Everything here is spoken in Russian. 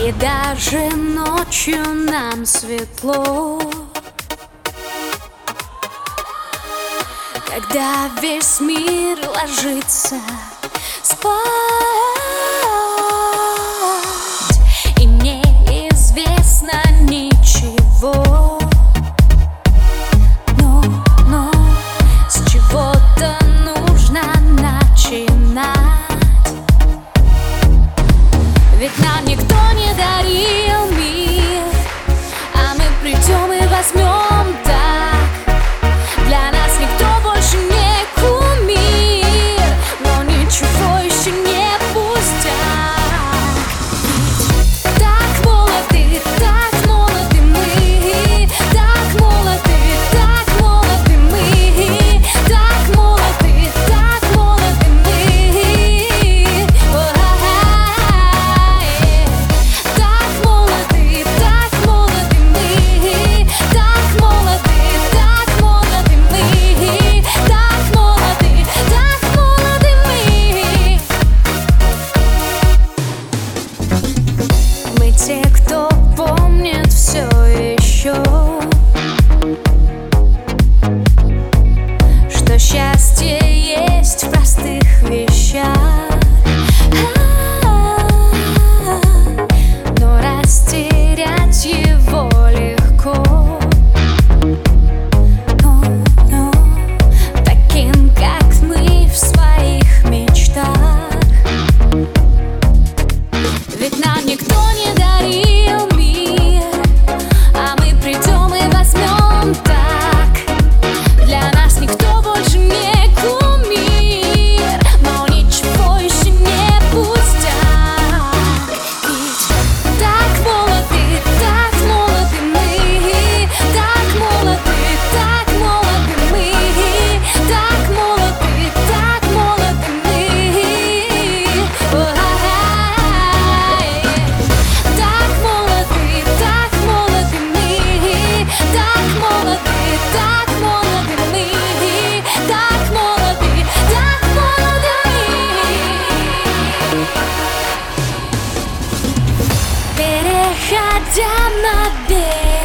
И даже ночью нам светло, когда весь мир ложится спать, и неизвестно ничего, но с чего-то нужно начинать. Ведь нам никто не дарил мир, а мы придем и возьмем так. Для нас никто больше не кумир, но ничего еще не пустяк. Так молоды мы, так молоды мы, так молоды мы. Так молоды мы, так молоды мы, так молоды мы, так молоды мы. Мы те, кто помнит все еще, что счастье есть в простых вещах. Но растерять его легко, но таким, как мы в своих мечтах. Ведь нам никто не дарил мир, а мы придем и возьмем так. Для нас никто больше не кумир, но ничего еще не пустяк. Ведь так молоды мы, так молоды мы, так молоды мы. Так молоды мы, так молоды мы, так молоды мы. Переходя на берег,